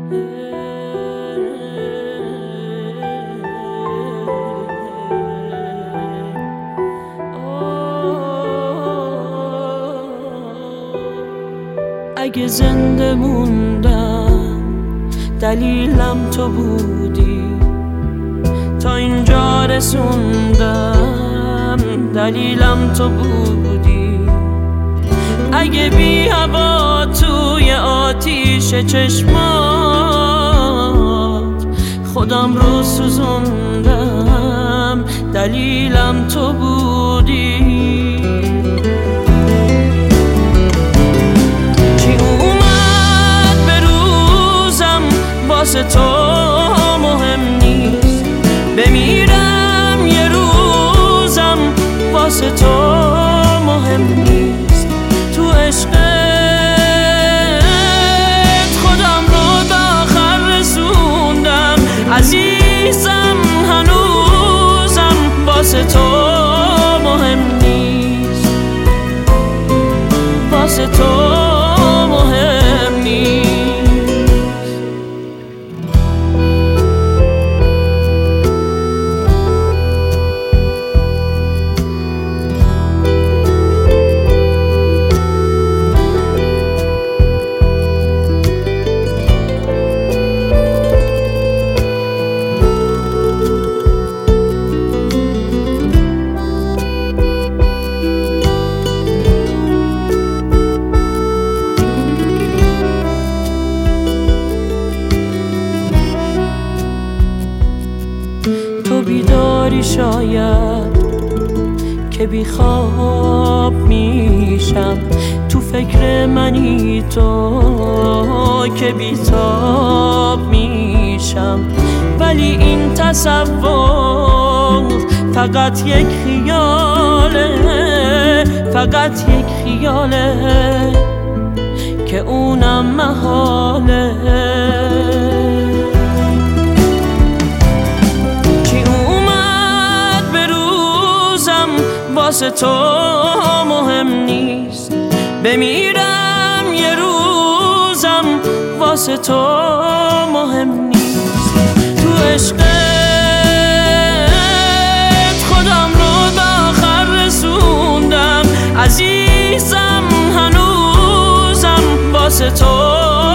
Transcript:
اگه زنده موندم دلیلم تو بودی، تا اینجا رسوندم دلیلم تو بودی. اگه بی هوا توی آتیش چشمات خودم رو سوزوندم دلیلم تو بودی. واسه تو مهم نیست، بمیرم یه روزم واسه تو مهم نیست. تو عشقت خودم رو به آخر رسوندم، عزیزم هنوزم واسه تو مهم نیست، واسه تو مهم نیست. بیداری شاید که بی خواب میشم، تو فکر منی تو که بی تاب میشم. ولی این تصور فقط یک خیاله، فقط یک خیاله که اونم محاله. واسه تو مهم نیست، بمیرم یه روزم واسه تو مهم نیست. تو عشقت خودم رو به آخر رسوندم، عزیزم هنوزم واسه تو